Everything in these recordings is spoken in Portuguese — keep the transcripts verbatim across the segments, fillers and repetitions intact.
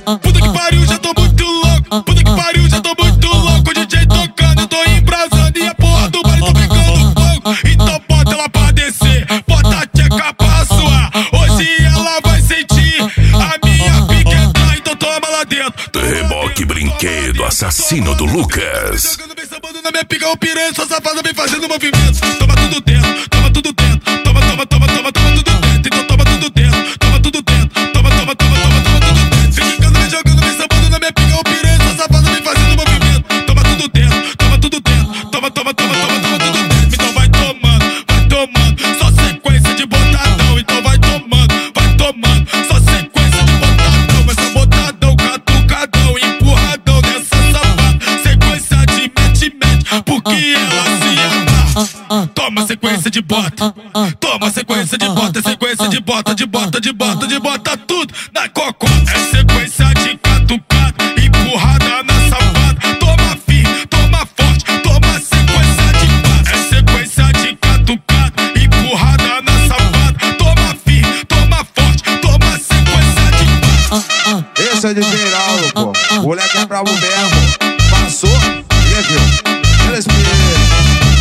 Puta que pariu, já tô muito louco. Puta que pariu, já tô muito louco. O D J tocando, eu tô embrasando e a porra do baile tô pegando fogo. Então bota ela pra descer, bota a tcheca pra suar. Hoje ela vai sentir a minha piqueta, então toma lá dentro. Reboque Brinquedo, assassino do Lucas. Jogando bem sambando na minha pica, o piranha, sua safada vem fazendo movimentos. Toma tudo dentro, toma tudo dentro. Toma, toma, toma, toma, toma tudo dentro. Então toma tudo dentro, toma tudo dentro. Toma, toma, toma, toma, toma tudo dentro. Vem quicando, vem jogando, vem sambando na minha pica, o piranha, sua safada vem fazendo movimento. Toma tudo dentro, toma tudo dentro. Toma, toma, toma, toma, toma tudo dentro. Então vai tomando, vai tomando, só sequência de botadão. Então vai tomando, vai tomando, só sequência de botadão. Essa botadão, catucadão, empurradão nessa safada. Sequência de mete-mete, porque ela se ama. Toma sequência de bota, toma sequência de bota, sequência de bota, de bota, de bota, de bota tudo na cocô. É sequência de catucada, empurrada na safada. Toma firme, toma forte, toma sequência de bota. É sequência de catucada, empurrada na safada. Toma firme, toma forte, toma sequência de bota. Esse é de Geraldo, pô. O moleque é brabo mesmo. Passou, e viu? Respira.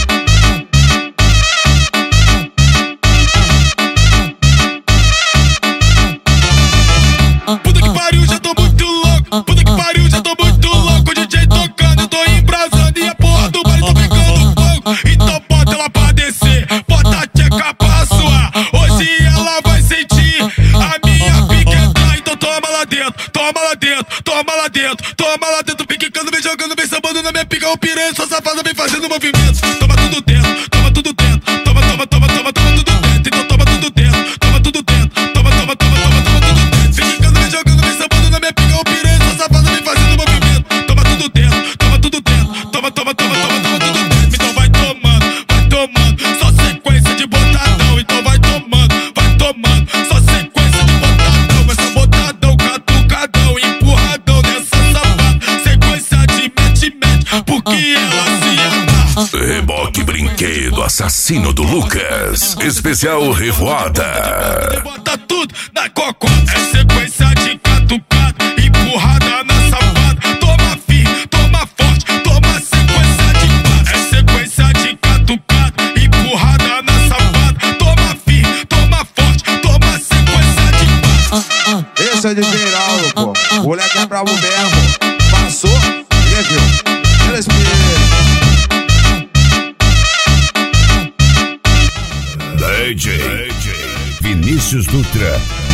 Puta que pariu, já tô muito louco. Puta que pariu, já tô muito louco. O D J tocando, eu tô embrasando e a porra do baile tô pegando fogo. Então bota ela pra descer, bota a tcheca pra suar. Hoje ela vai sentir a minha piqueta, então toma lá dentro, toma lá dentro, toma lá dentro, toma lá dentro. Vem quicando, vem jogando, vem sambando na minha pica, o piranha, sua safada vem fazendo movimentos. Toma tudo dentro, toma tudo dentro. Toma, toma, toma, toma, toma tudo dentro. Então toma tudo dentro, toma tudo dentro. Toma, toma, toma, toma, toma tudo dentro. Vem quicando, vem jogando, vem sambando na minha pica, o piranha, sua safada vem fazendo movimento. Toma tudo dentro, toma tudo dentro. Toma, toma, toma, toma, toma tudo dentro. Então vai tomando, vai tomando, só sequência de botadão. Então vai tomando, vai tomando, só sequência de botadão. Essa botadão, catucadão, empurradão nessa safada. Sequência de mete-mete, porque ela se ama. Reboque Brinquedo, assassino do Lucas. Especial Revoada. Bota tudo na cocô. É sequência de catucada, empurrada na safada. Toma firme, toma forte, toma sequência de bota. É sequência de catucada, empurrada na safada. Toma firme, toma forte, toma sequência de bota. Esse é de Geraldo, pô. O moleque é brabo mesmo. Passou, e viu? Respira. D J Vinícius Dutra.